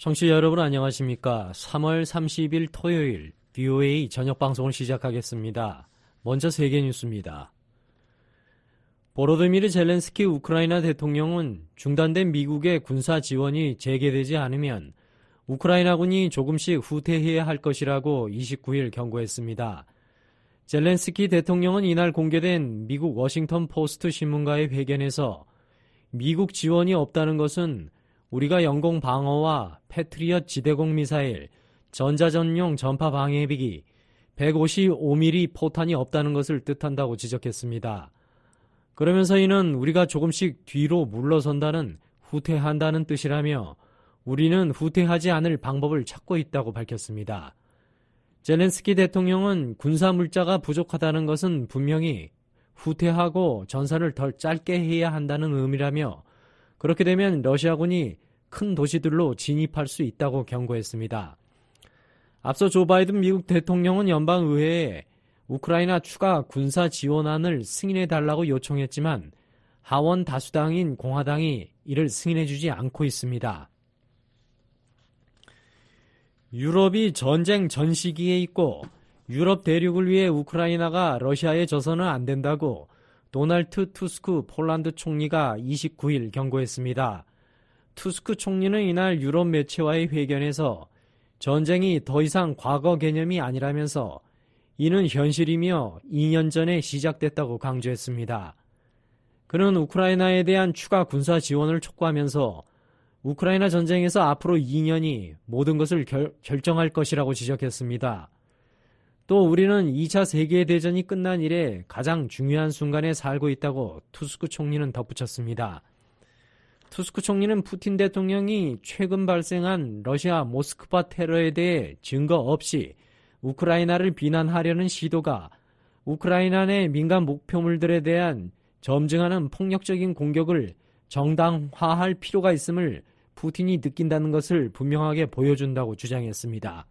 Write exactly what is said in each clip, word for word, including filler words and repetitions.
청취자 여러분 안녕하십니까? 삼월 삼십일 토요일 브이오에이 저녁 방송을 시작하겠습니다. 먼저 세계 뉴스입니다. 보로드미르 젤렌스키 우크라이나 대통령은 중단된 미국의 군사 지원이 재개되지 않으면 우크라이나군이 조금씩 후퇴해야 할 것이라고 이십구일 경고했습니다. 젤렌스키 대통령은 이날 공개된 미국 워싱턴 포스트 신문과의 회견에서 미국 지원이 없다는 것은 우리가 영공 방어와 패트리엇 지대공 미사일, 전자전용 전파 방해비기, 백오십오 밀리미터 포탄이 없다는 것을 뜻한다고 지적했습니다. 그러면서 이는 우리가 조금씩 뒤로 물러선다는 후퇴한다는 뜻이라며 우리는 후퇴하지 않을 방법을 찾고 있다고 밝혔습니다. 젤렌스키 대통령은 군사 물자가 부족하다는 것은 분명히 후퇴하고 전선을 덜 짧게 해야 한다는 의미라며 그렇게 되면 러시아군이 큰 도시들로 진입할 수 있다고 경고했습니다. 앞서 조 바이든 미국 대통령은 연방의회에 우크라이나 추가 군사 지원안을 승인해달라고 요청했지만 하원 다수당인 공화당이 이를 승인해주지 않고 있습니다. 유럽이 전쟁 전 시기에 있고 유럽 대륙을 위해 우크라이나가 러시아에 져서는 안 된다고 도널드 투스크 폴란드 총리가 이십구일 경고했습니다. 투스크 총리는 이날 유럽 매체와의 회견에서 전쟁이 더 이상 과거 개념이 아니라면서 이는 현실이며 이 년 전에 시작됐다고 강조했습니다. 그는 우크라이나에 대한 추가 군사 지원을 촉구하면서 우크라이나 전쟁에서 앞으로 이 년이 모든 것을 결, 결정할 것이라고 지적했습니다. 또 우리는 이 차 세계대전이 끝난 이래 가장 중요한 순간에 살고 있다고 투스크 총리는 덧붙였습니다. 투스크 총리는 푸틴 대통령이 최근 발생한 러시아 모스크바 테러에 대해 증거 없이 우크라이나를 비난하려는 시도가 우크라이나 내 민간 목표물들에 대한 점증하는 폭력적인 공격을 정당화할 필요가 있음을 푸틴이 느낀다는 것을 분명하게 보여준다고 주장했습니다.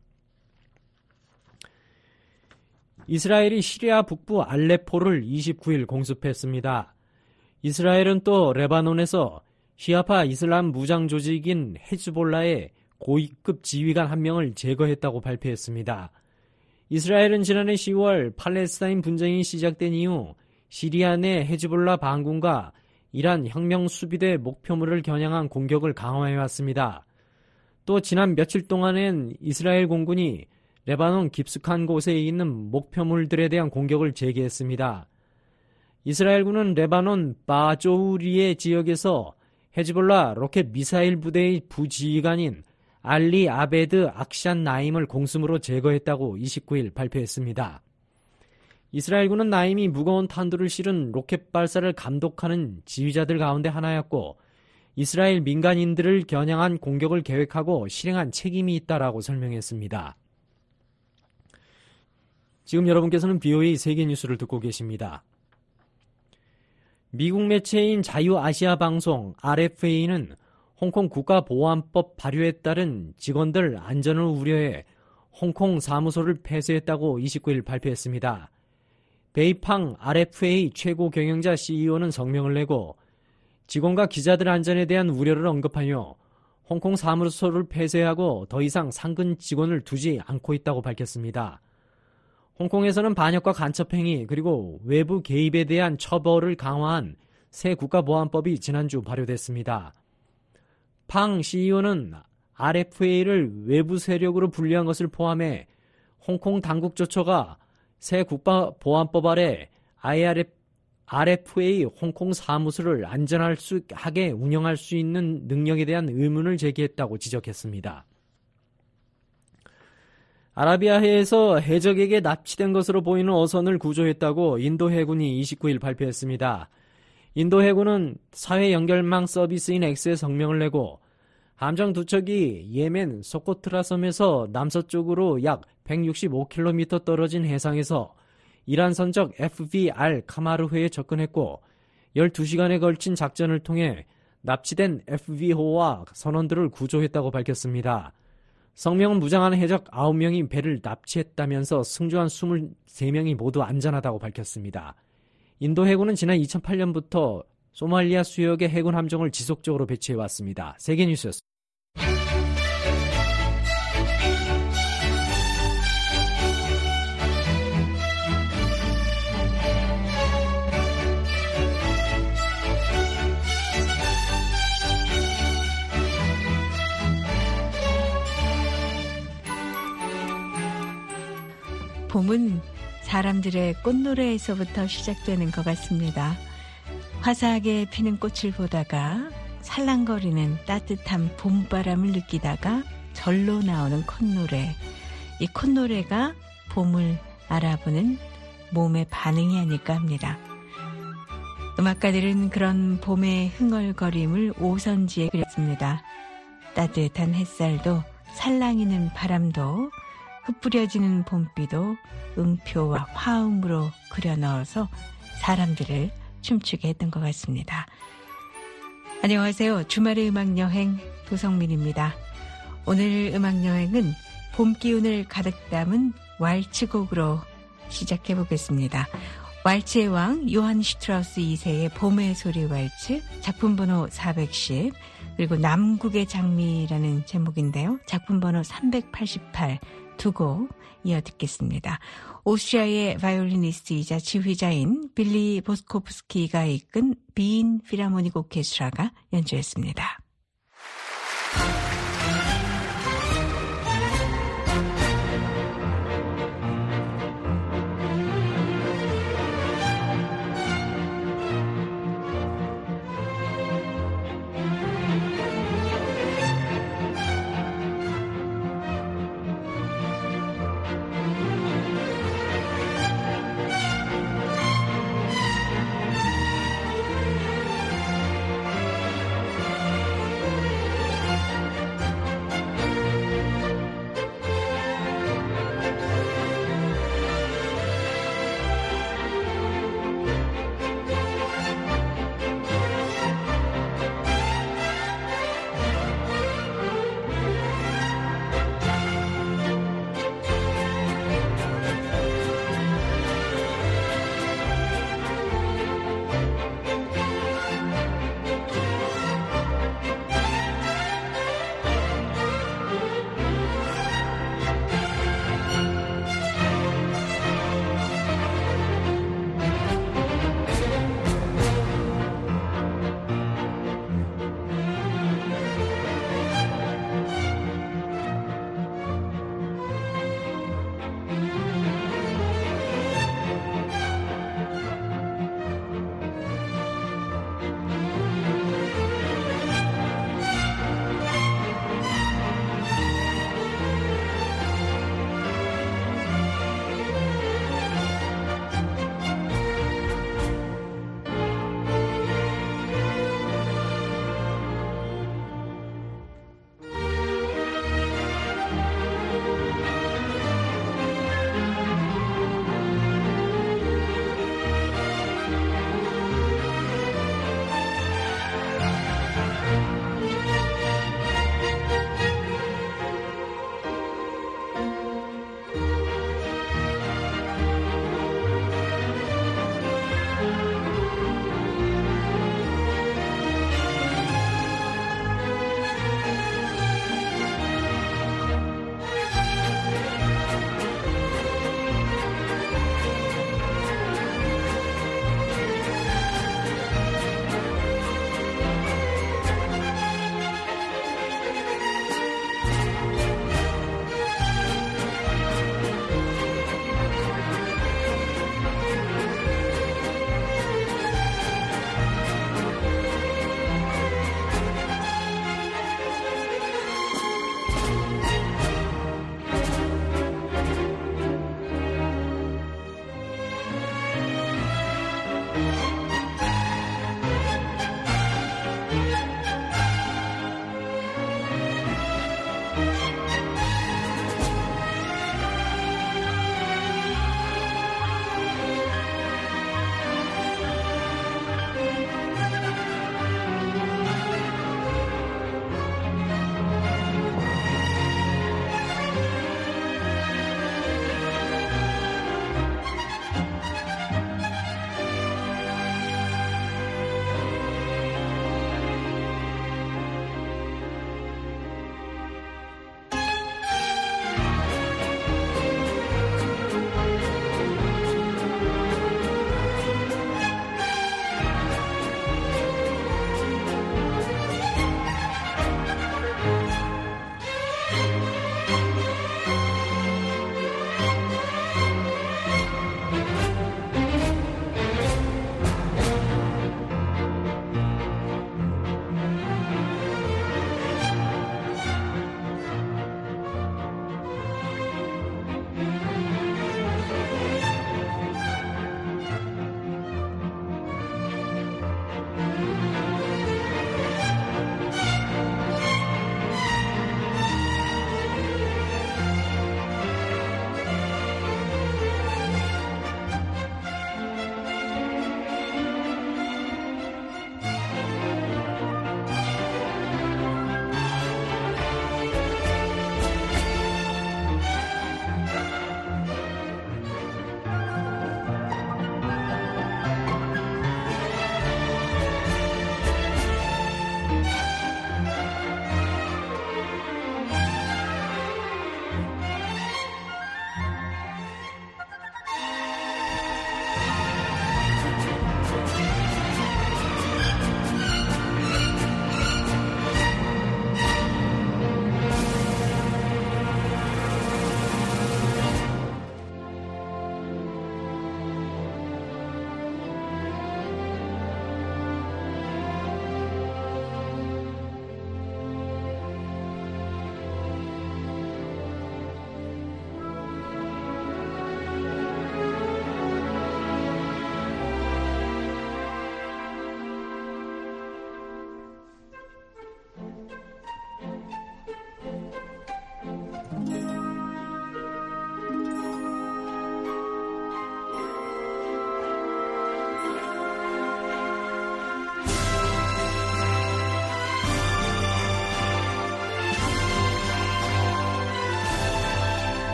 이스라엘이 시리아 북부 알레포를 이십구일 공습했습니다. 이스라엘은 또 레바논에서 시아파 이슬람 무장 조직인 헤즈볼라의 고위급 지휘관 한 명을 제거했다고 발표했습니다. 이스라엘은 지난해 시월 팔레스타인 분쟁이 시작된 이후 시리아 내 헤즈볼라 반군과 이란 혁명 수비대 목표물을 겨냥한 공격을 강화해왔습니다. 또 지난 며칠 동안엔 이스라엘 공군이 레바논 깊숙한 곳에 있는 목표물들에 대한 공격을 재개했습니다. 이스라엘군은 레바논 바조우리의 지역에서 헤즈볼라 로켓 미사일 부대의 부지휘관인 알리 아베드 악샨 나임을 공습으로 제거했다고 이십구일 발표했습니다. 이스라엘군은 나임이 무거운 탄두를 실은 로켓 발사를 감독하는 지휘자들 가운데 하나였고 이스라엘 민간인들을 겨냥한 공격을 계획하고 실행한 책임이 있다라고 설명했습니다. 지금 여러분께서는 브이오에이 세계 뉴스를 듣고 계십니다. 미국 매체인 자유아시아 방송 알에프에이는 홍콩 국가보안법 발효에 따른 직원들 안전을 우려해 홍콩 사무소를 폐쇄했다고 이십구일 발표했습니다. 베이팡 알에프에이 최고 경영자 씨이오는 성명을 내고 직원과 기자들 안전에 대한 우려를 언급하며 홍콩 사무소를 폐쇄하고 더 이상 상근 직원을 두지 않고 있다고 밝혔습니다. 홍콩에서는 반역과 간첩행위 그리고 외부 개입에 대한 처벌을 강화한 새 국가보안법이 지난주 발효됐습니다. 팡 씨이오는 알에프에이를 외부 세력으로 분류한 것을 포함해 홍콩 당국 조처가 새 국가보안법 아래 알에프에이 홍콩 사무소를 안전할 수 하게 운영할 수 있는 능력에 대한 의문을 제기했다고 지적했습니다. 아라비아해에서 해적에게 납치된 것으로 보이는 어선을 구조했다고 인도 해군이 이십구일 발표했습니다. 인도 해군은 사회 연결망 서비스인 X에 성명을 내고 함정 두 척이 예멘 소코트라 섬에서 남서쪽으로 약 백육십오 킬로미터 떨어진 해상에서 이란 선적 에프브이 알 카마르회에 접근했고 열두 시간에 걸친 작전을 통해 납치된 에프브이호와 선원들을 구조했다고 밝혔습니다. 성명은 무장한 해적 아홉 명이 배를 납치했다면서 승조한 이십삼 명이 모두 안전하다고 밝혔습니다. 인도 해군은 지난 이천팔 년부터 소말리아 수역에 해군 함정을 지속적으로 배치해왔습니다. 세계뉴스였습니다. 봄은 사람들의 꽃노래에서부터 시작되는 것 같습니다. 화사하게 피는 꽃을 보다가 살랑거리는 따뜻한 봄바람을 느끼다가 절로 나오는 콧노래. 이 콧노래가 봄을 알아보는 몸의 반응이 아닐까 합니다. 음악가들은 그런 봄의 흥얼거림을 오선지에 그렸습니다. 따뜻한 햇살도 살랑이는 바람도 흩뿌려지는 봄비도 음표와 화음으로 그려 넣어서 사람들을 춤추게 했던 것 같습니다. 안녕하세요. 주말의 음악여행 도성민입니다. 오늘 음악여행은 봄 기운을 가득 담은 왈츠곡으로 시작해 보겠습니다. 왈츠의 왕 요한 슈트라우스 이 세의 봄의 소리 왈츠, 작품 번호 사백십, 그리고 남국의 장미라는 제목인데요. 작품 번호 삼백팔십팔 두 곡 이어 듣겠습니다. 오스트리아의 바이올리니스트이자 지휘자인 빌리 보스코프스키가 이끈 빈 필하모닉 오케스트라가 연주했습니다.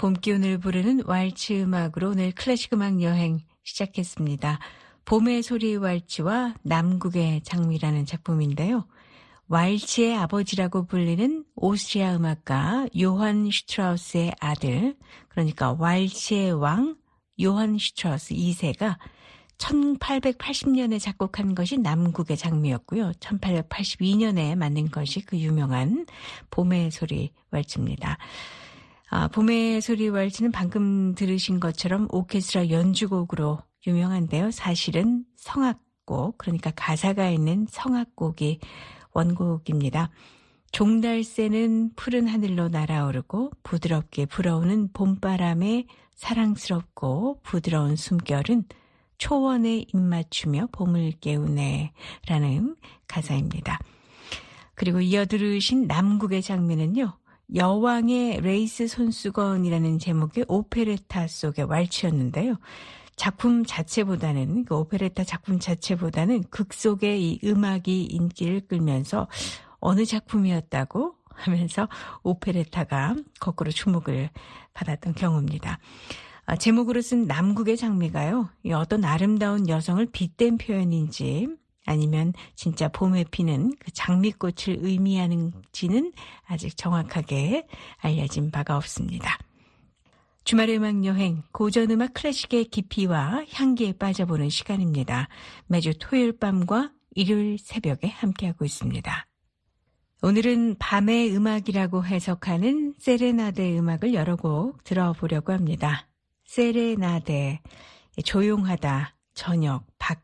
봄 기운을 부르는 왈츠 음악으로 오늘 클래식 음악 여행 시작했습니다. 봄의 소리 왈츠와 남국의 장미라는 작품인데요. 왈츠의 아버지라고 불리는 오스트리아 음악가 요한 슈트라우스의 아들, 그러니까 왈츠의 왕 요한 슈트라우스 이 세가 천팔백팔십 년에 작곡한 것이 남국의 장미였고요. 천팔백팔십이 년에 만든 것이 그 유명한 봄의 소리 왈츠입니다. 아, 봄의 소리 왈츠는 방금 들으신 것처럼 오케스트라 연주곡으로 유명한데요. 사실은 성악곡, 그러니까 가사가 있는 성악곡이 원곡입니다. 종달 새는 푸른 하늘로 날아오르고 부드럽게 불어오는 봄바람에 사랑스럽고 부드러운 숨결은 초원에 입맞추며 봄을 깨우네 라는 가사입니다. 그리고 이어 들으신 남국의 장미는요. 여왕의 레이스 손수건이라는 제목의 오페레타 속의 왈츠였는데요. 작품 자체보다는 그 오페레타 작품 자체보다는 극 속의 이 음악이 인기를 끌면서 어느 작품이었다고 하면서 오페레타가 거꾸로 주목을 받았던 경우입니다. 아, 제목으로 쓴 남국의 장미가요. 이 어떤 아름다운 여성을 빗댄 표현인지 아니면 진짜 봄에 피는 그 장미꽃을 의미하는지는 아직 정확하게 알려진 바가 없습니다. 주말의 음악여행, 고전음악 클래식의 깊이와 향기에 빠져보는 시간입니다. 매주 토요일 밤과 일요일 새벽에 함께하고 있습니다. 오늘은 밤의 음악이라고 해석하는 세레나데 음악을 여러 곡 들어보려고 합니다. 세레나데, 조용하다, 저녁,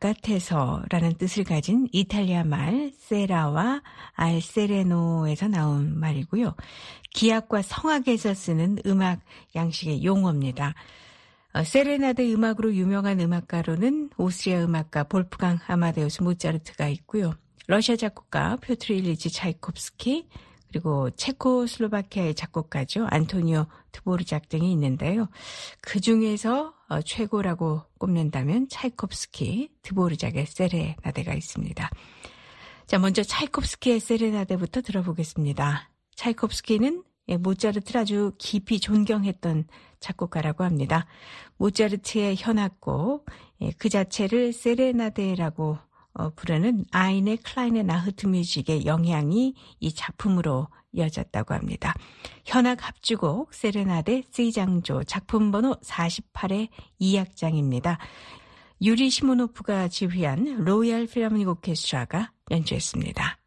바깥에서라는 뜻을 가진 이탈리아 말 세라와 알 세레노에서 나온 말이고요. 기악과 성악에서 쓰는 음악 양식의 용어입니다. 어, 세레나데 음악으로 유명한 음악가로는 오스트리아 음악가 볼프강 아마데우스 모차르트가 있고요. 러시아 작곡가 표트르 일리치 차이콥스키, 그리고 체코슬로바키아의 작곡가죠. 안토니오 드보르작 등이 있는데요. 그중에서 어, 최고라고 꼽는다면 차이콥스키, 드보르작의 세레나데가 있습니다. 자, 먼저 차이콥스키의 세레나데부터 들어보겠습니다. 차이콥스키는 예, 모차르트를 아주 깊이 존경했던 작곡가라고 합니다. 모차르트의 현악곡, 예, 그 자체를 세레나데라고 어, 부르는 아이네 클라이네 나흐트 뮤직의 영향이 이 작품으로 이어졌다고 합니다. 현악 합주곡 세레나데 C장조 작품 번호 사십팔의 이 악장입니다. 유리 시모노프가 지휘한 로얄 필하모닉 오케스트라가 연주했습니다.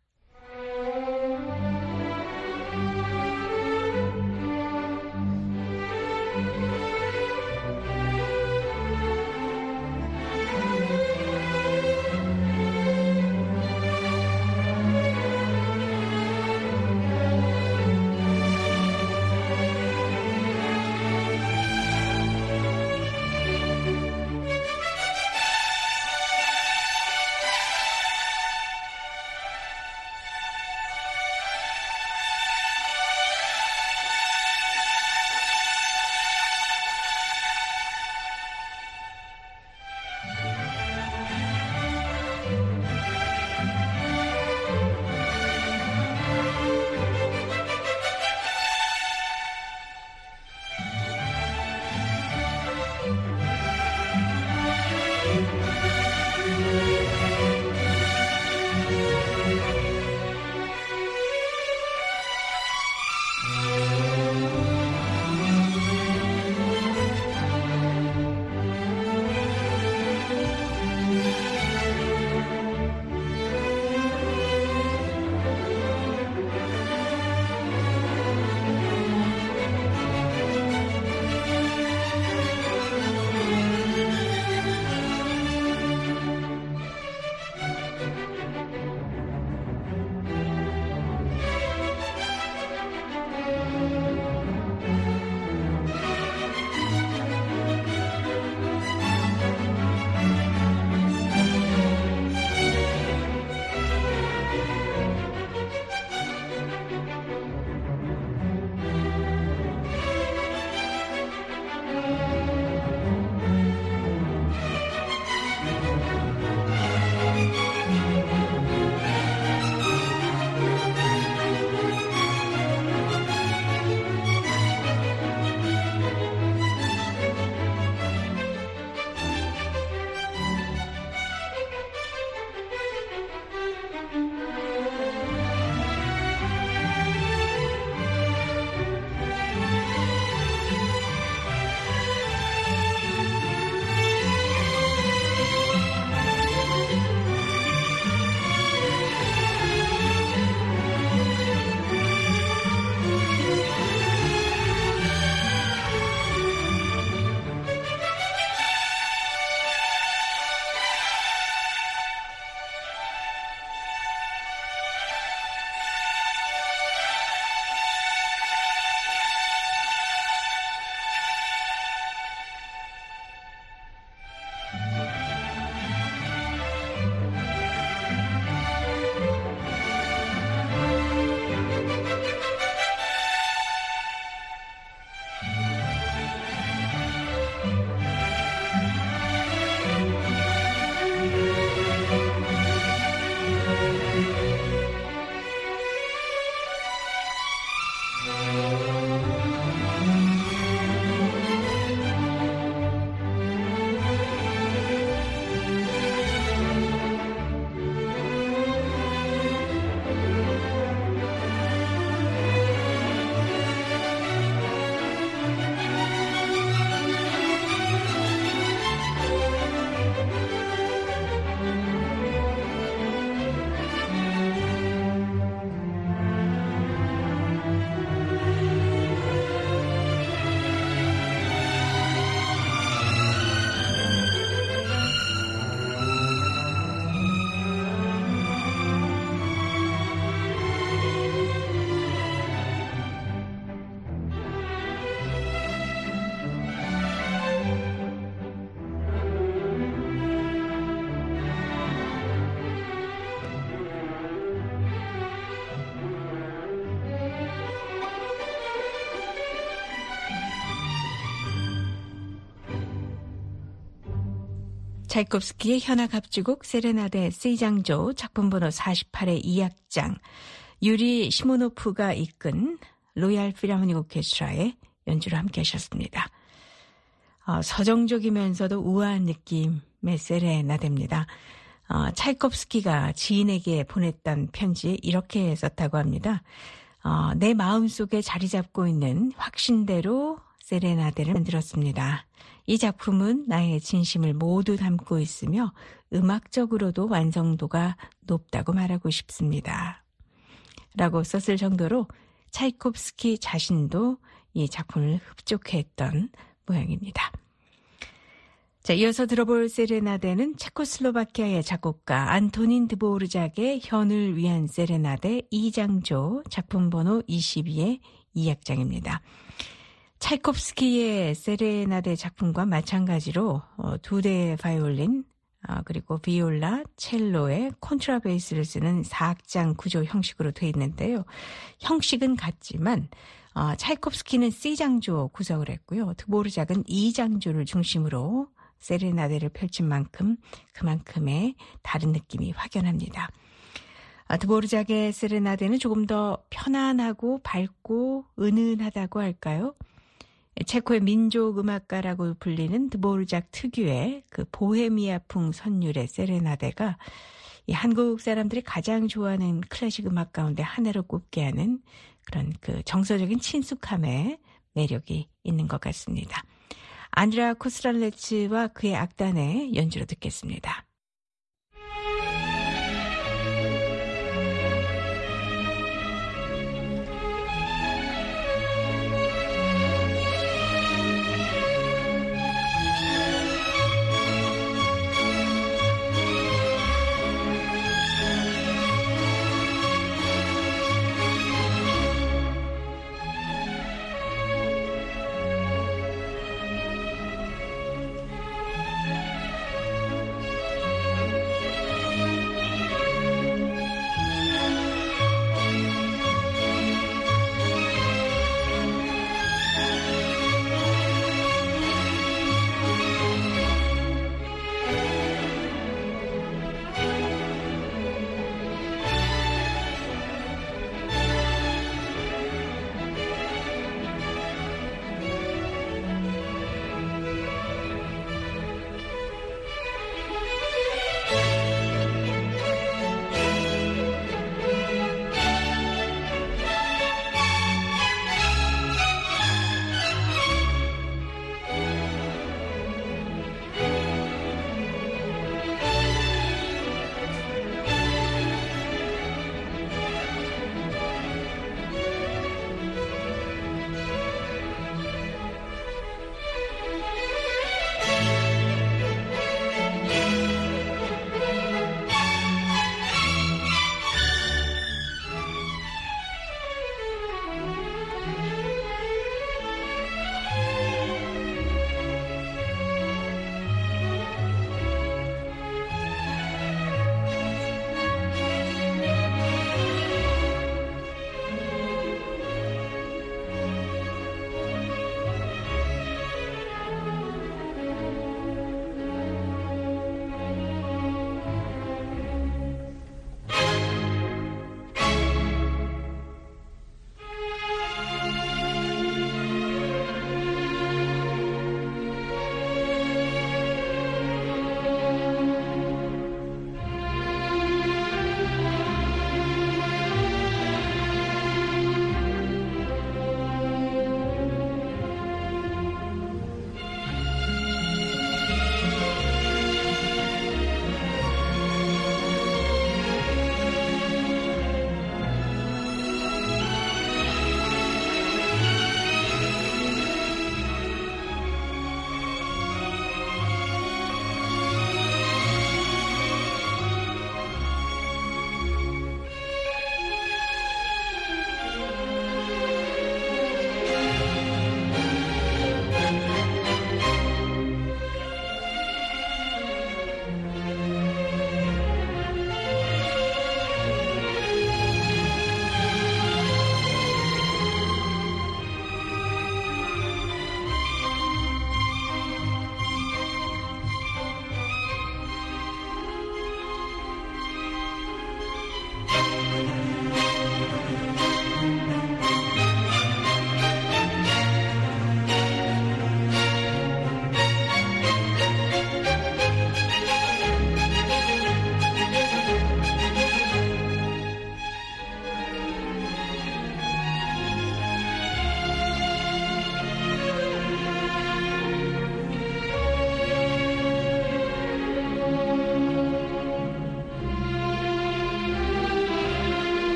차이콥스키의 현악 합주곡 세레나데 C장조 작품번호 사십팔의 이 악장, 유리 시모노프가 이끈 로얄 필하모닉 오케스트라의 연주를 함께 하셨습니다. 어, 서정적이면서도 우아한 느낌의 세레나데입니다. 어, 차이콥스키가 지인에게 보냈던 편지에 이렇게 썼다고 합니다. 어, 내 마음속에 자리 잡고 있는 확신대로 세레나데를 만들었습니다. 이 작품은 나의 진심을 모두 담고 있으며 음악적으로도 완성도가 높다고 말하고 싶습니다. 라고 썼을 정도로 차이콥스키 자신도 이 작품을 흡족해했던 모양입니다. 자, 이어서 들어볼 세레나데는 체코슬로바키아의 작곡가 안토닌 드보르작의 현을 위한 세레나데 이장조 작품번호 이십이의 이 악장입니다. 차이콥스키의 세레나데 작품과 마찬가지로 두 대의 바이올린, 그리고 비올라, 첼로의 콘트라베이스를 쓰는 사 악장 구조 형식으로 되어 있는데요. 형식은 같지만 차이콥스키는 C장조 구성을 했고요. 드보르작은 E장조를 중심으로 세레나데를 펼친 만큼 그만큼의 다른 느낌이 확연합니다. 드보르작의 세레나데는 조금 더 편안하고 밝고 은은하다고 할까요? 체코의 민족 음악가라고 불리는 드보르작 특유의 그 보헤미아풍 선율의 세레나데가 이 한국 사람들이 가장 좋아하는 클래식 음악 가운데 하나로 꼽게 하는 그런 그 정서적인 친숙함의 매력이 있는 것 같습니다. 안드레아 코스랄레츠와 그의 악단의 연주로 듣겠습니다.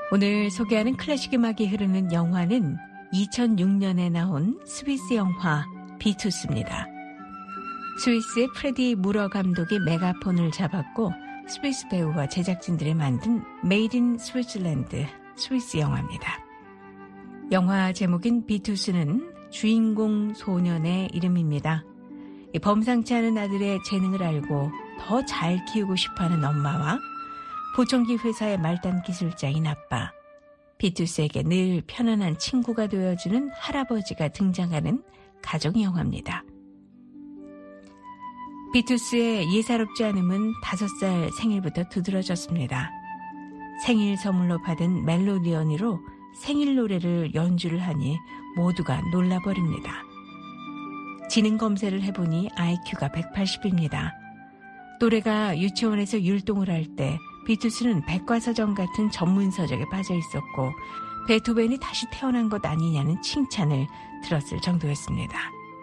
오늘 소개하는 클래식 음악이 흐르는 영화는 이천육 년에 나온 스위스 영화 비투스입니다. 스위스의 프레디 무러 감독이 메가폰을 잡았고 스위스 배우와 제작진들이 만든 메이드 인 스위tzerland 스위스 영화입니다. 영화 제목인 비투스는 주인공 소년의 이름입니다. 범상치 않은 아들의 재능을 알고 더 잘 키우고 싶어하는 엄마와 보청기 회사의 말단 기술자인 아빠, 비투스에게 늘 편안한 친구가 되어주는 할아버지가 등장하는 가족 영화입니다. 비투스의 예사롭지 않음은 다섯 살 생일부터 두드러졌습니다. 생일 선물로 받은 멜로디언으로 생일 노래를 연주를 하니 모두가 놀라버립니다. 지능 검사를 해보니 아이큐가 백팔십입니다. 또래가 유치원에서 율동을 할 때 비투스는 백과사전 같은 전문서적에 빠져 있었고 베토벤이 다시 태어난 것 아니냐는 칭찬을 들었을 정도였습니다.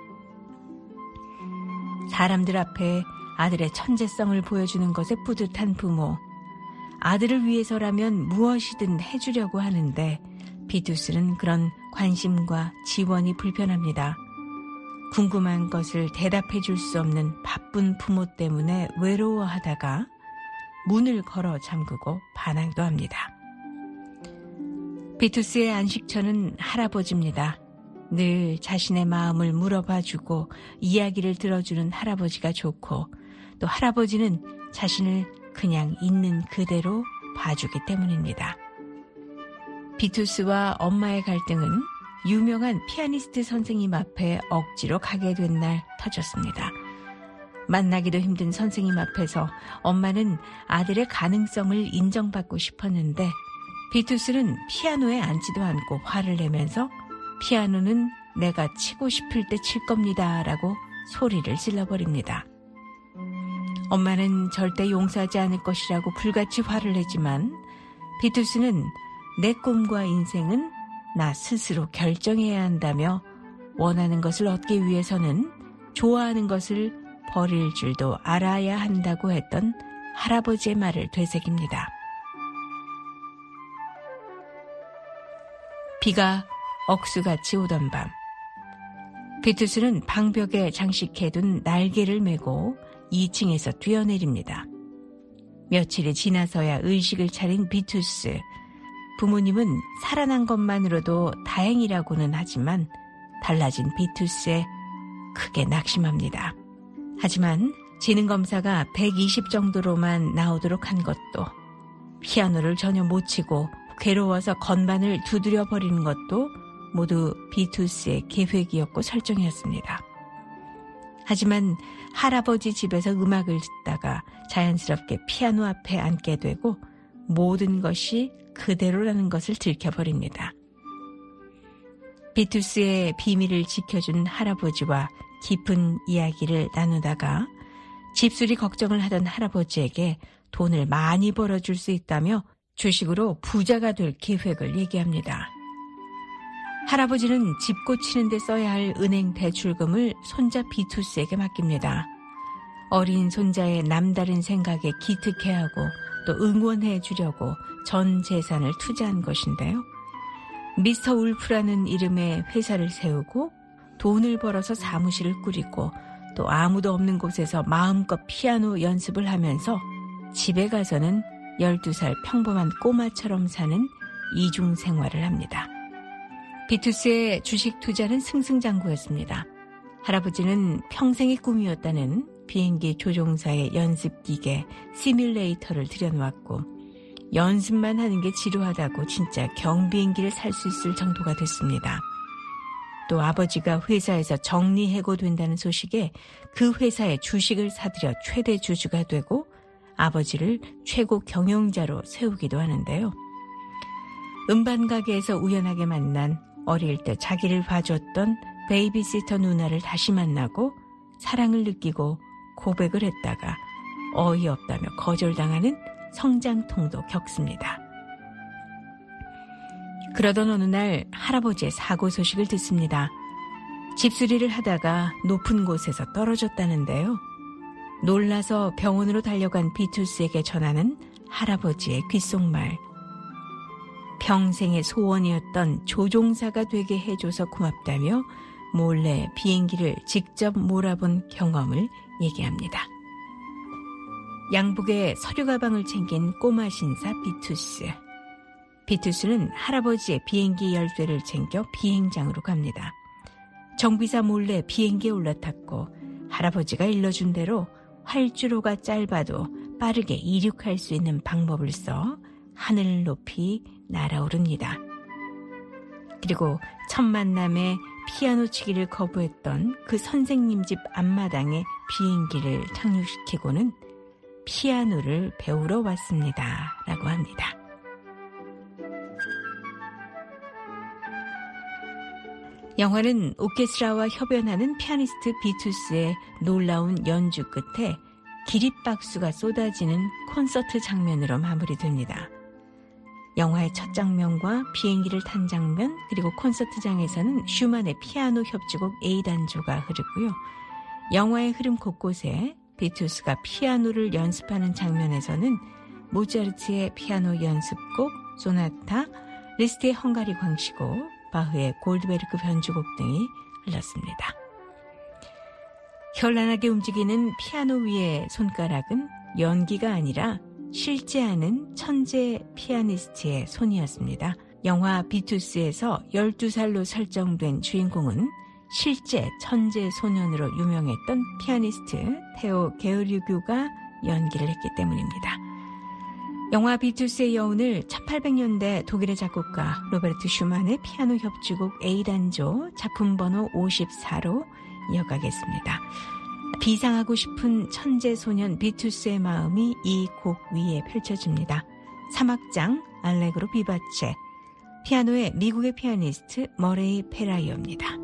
사람들 앞에 아들의 천재성을 보여주는 것에 뿌듯한 부모, 아들을 위해서라면 무엇이든 해주려고 하는데 비투스는 그런 관심과 지원이 불편합니다. 궁금한 것을 대답해 줄 수 없는 바쁜 부모 때문에 외로워하다가 문을 걸어 잠그고 반항도 합니다. 비투스의 안식처는 할아버지입니다. 늘 자신의 마음을 물어봐주고 이야기를 들어주는 할아버지가 좋고 또 할아버지는 자신을 그냥 있는 그대로 봐주기 때문입니다. 비투스와 엄마의 갈등은 유명한 피아니스트 선생님 앞에 억지로 가게 된 날 터졌습니다. 만나기도 힘든 선생님 앞에서 엄마는 아들의 가능성을 인정받고 싶었는데 비투스는 피아노에 앉지도 않고 화를 내면서 피아노는 내가 치고 싶을 때 칠 겁니다 라고 소리를 질러버립니다. 엄마는 절대 용서하지 않을 것이라고 불같이 화를 내지만 비투스는 내 꿈과 인생은 나 스스로 결정해야 한다며 원하는 것을 얻기 위해서는 좋아하는 것을 버릴 줄도 알아야 한다고 했던 할아버지의 말을 되새깁니다. 비가 억수같이 오던 밤, 비투스는 방벽에 장식해둔 날개를 메고 이 층에서 뛰어내립니다. 며칠이 지나서야 의식을 차린 비투스. 부모님은 살아난 것만으로도 다행이라고는 하지만 달라진 비투스에 크게 낙심합니다. 하지만 지능검사가 백이십 정도로만 나오도록 한 것도, 피아노를 전혀 못 치고 괴로워서 건반을 두드려 버리는 것도 모두 비투스의 계획이었고 설정이었습니다. 하지만 할아버지 집에서 음악을 듣다가 자연스럽게 피아노 앞에 앉게 되고 모든 것이 그대로라는 것을 들켜버립니다. 비투스의 비밀을 지켜준 할아버지와 깊은 이야기를 나누다가 집수리 걱정을 하던 할아버지에게 돈을 많이 벌어줄 수 있다며 주식으로 부자가 될 계획을 얘기합니다. 할아버지는 집 고치는 데 써야 할 은행 대출금을 손자 비투스에게 맡깁니다. 어린 손자의 남다른 생각에 기특해하고 또 응원해 주려고 전 재산을 투자한 것인데요. 미스터 울프라는 이름의 회사를 세우고 돈을 벌어서 사무실을 꾸리고 또 아무도 없는 곳에서 마음껏 피아노 연습을 하면서 집에 가서는 열두 살 평범한 꼬마처럼 사는 이중 생활을 합니다. 비투스의 주식 투자는 승승장구였습니다. 할아버지는 평생의 꿈이었다는 비행기 조종사의 연습기계 시뮬레이터를 들여놓았고 연습만 하는 게 지루하다고 진짜 경비행기를 살 수 있을 정도가 됐습니다. 또 아버지가 회사에서 정리해고된다는 소식에 그 회사의 주식을 사들여 최대 주주가 되고 아버지를 최고 경영자로 세우기도 하는데요. 음반 가게에서 우연하게 만난 어릴 때 자기를 봐줬던 베이비시터 누나를 다시 만나고 사랑을 느끼고 고백을 했다가 어이없다며 거절당하는 성장통도 겪습니다. 그러던 어느 날 할아버지의 사고 소식을 듣습니다. 집수리를 하다가 높은 곳에서 떨어졌다는데요. 놀라서 병원으로 달려간 비투스에게 전하는 할아버지의 귓속말. 평생의 소원이었던 조종사가 되게 해줘서 고맙다며 몰래 비행기를 직접 몰아본 경험을 얘기합니다. 양복에 서류 가방을 챙긴 꼬마 신사 비투스. 비투스는 할아버지의 비행기 열쇠를 챙겨 비행장으로 갑니다. 정비사 몰래 비행기에 올라탔고 할아버지가 일러준 대로 활주로가 짧아도 빠르게 이륙할 수 있는 방법을 써 하늘을 높이 날아오릅니다. 그리고 첫 만남에 피아노 치기를 거부했던 그 선생님 집 앞마당에 비행기를 착륙시키고는 피아노를 배우러 왔습니다. 라고 합니다. 영화는 오케스트라와 협연하는 피아니스트 비투스의 놀라운 연주 끝에 기립박수가 쏟아지는 콘서트 장면으로 마무리됩니다. 영화의 첫 장면과 비행기를 탄 장면 그리고 콘서트장에서는 슈만의 피아노 협주곡 A단조가 흐르고요. 영화의 흐름 곳곳에 비투스가 피아노를 연습하는 장면에서는 모차르트의 피아노 연습곡, 소나타, 리스트의 헝가리 광시곡, 바흐의 골드베르크 변주곡 등이 흘렀습니다. 현란하게 움직이는 피아노 위의 손가락은 연기가 아니라 실제 하는 천재 피아니스트의 손이었습니다. 영화 비투스에서 열두 살로 설정된 주인공은 실제 천재 소년으로 유명했던 피아니스트 테오 게르류교가 연기를 했기 때문입니다. 영화 비투스의 여운을 천팔백 년대 독일의 작곡가 로베르트 슈만의 피아노 협주곡 A단조 작품 번호 오십사로 이어가겠습니다. 비상하고 싶은 천재 소년 비투스의 마음이 이 곡 위에 펼쳐집니다. 삼 악장 알레그로 비바체, 피아노의 미국의 피아니스트 머레이 페라이어입니다.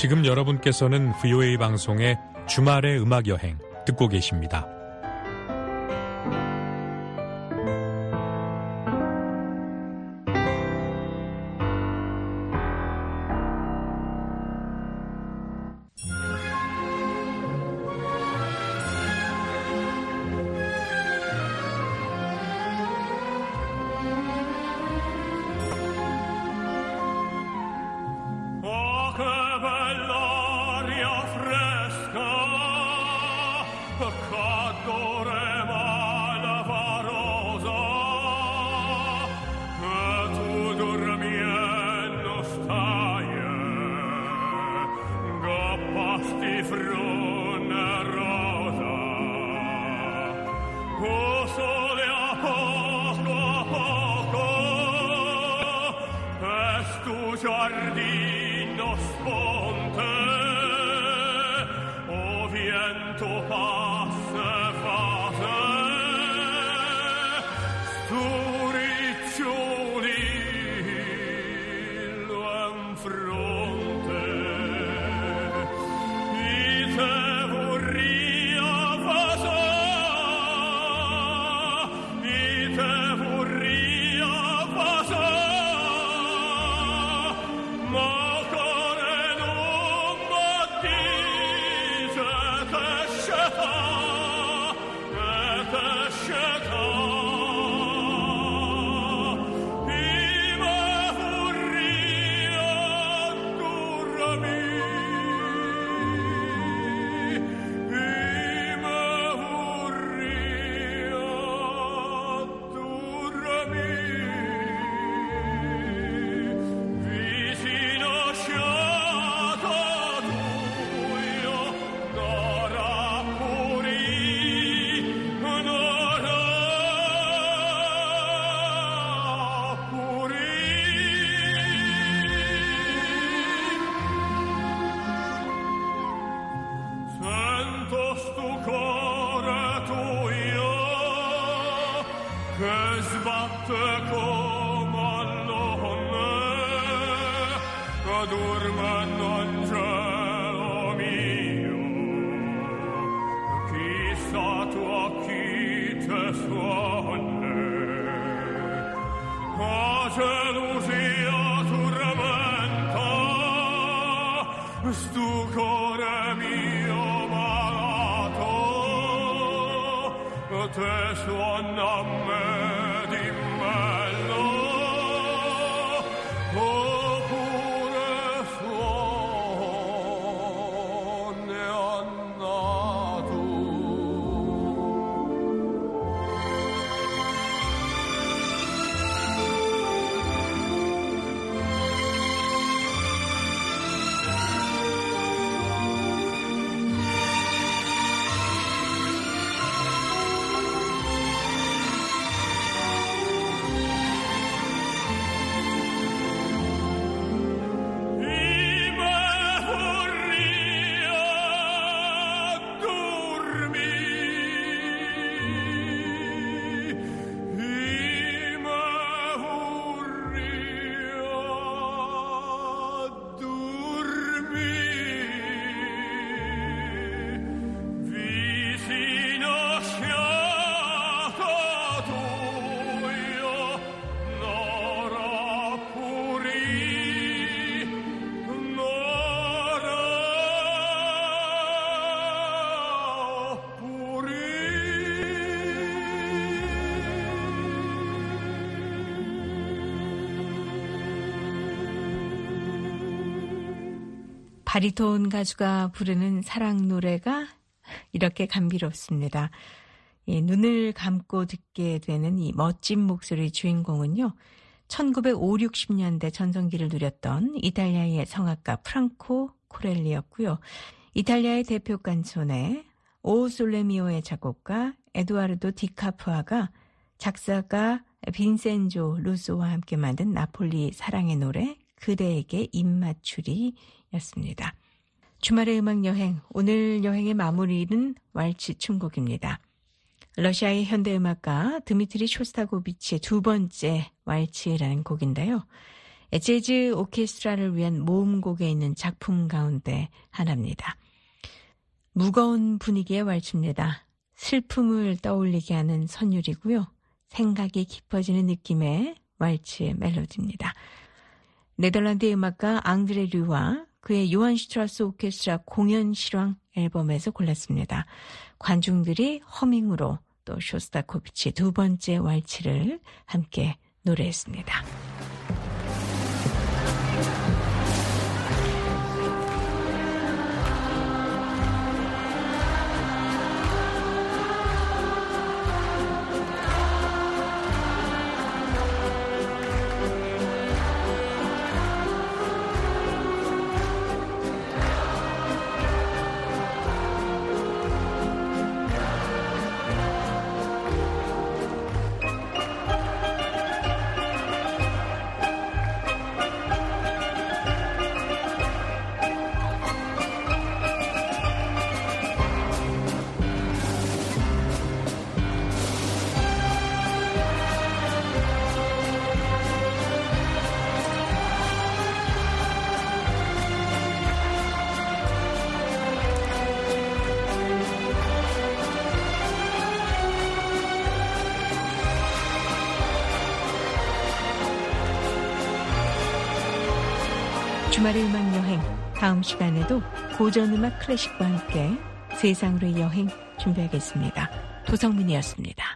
지금 여러분께서는 브이오에이 방송의 주말의 음악여행 듣고 계십니다. Giardino sponte, o viento passa fase, sturiccioli lo in fronte, i te vorria fase, i te vorria fase. Stu cuore mio malato, te suona a me di bello, oppure suone annato. 바리톤 가수가 부르는 사랑 노래가 이렇게 감미롭습니다. 예, 눈을 감고 듣게 되는 이 멋진 목소리 주인공은요. 천구백오십, 육십 년대 전성기를 누렸던 이탈리아의 성악가 프랑코 코렐리였고요. 이탈리아의 대표 칸초네 오 솔레미오의 작곡가 에두아르도 디카프아가 작사가 빈센조 루소와 함께 만든 나폴리 사랑의 노래 그대에게 입맞추리였습니다. 주말의 음악여행, 오늘 여행의 마무리는 왈츠 춤곡입니다. 러시아의 현대음악가 드미트리 쇼스타코비치의 두 번째 왈츠라는 곡인데요. 재즈 오케스트라를 위한 모음곡에 있는 작품 가운데 하나입니다. 무거운 분위기의 왈츠입니다. 슬픔을 떠올리게 하는 선율이고요. 생각이 깊어지는 느낌의 왈츠 멜로디입니다. 네덜란드 음악가 앙드레 류와 그의 요한 슈트라스 오케스트라 공연 실황 앨범에서 골랐습니다. 관중들이 허밍으로 또 쇼스타코비치 두 번째 왈츠를 함께 노래했습니다. 주말의 음악 여행, 다음 시간에도 고전음악 클래식과 함께 세상으로의 여행 준비하겠습니다. 도성민이었습니다.